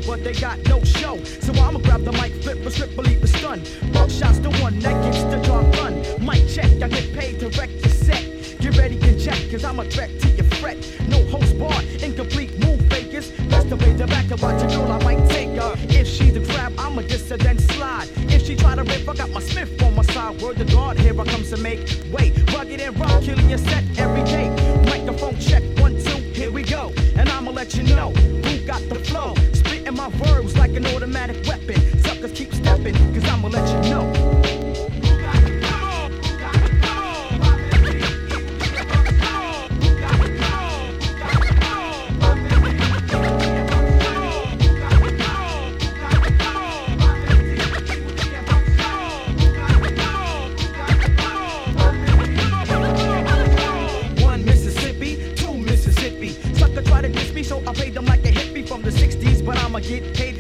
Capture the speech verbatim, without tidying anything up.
but they got no show. So I'ma grab the mic, flip a strip, believe the stun. Buckshot's the one that gets the job done. Mic check, I get paid to wreck the set. Get ready, get checked, cause I'm a threat to your fret. No host bar, incomplete move fakers. Best to raise the back to watch a girl, I might take her. If she's the grab, I'ma diss her, then slide. If she try to rip, I got my Smith on my side. Word to God, here I comes to make way. Rugged and rock, killing your set every day. Microphone check, one, two, here we go. And I'ma let you know who got the flow. Spitting my verbs like an automatic weapon. Suckers keep stepping, cause I'ma let you know. So I paid them like a hippie from the sixties, but I'ma get paid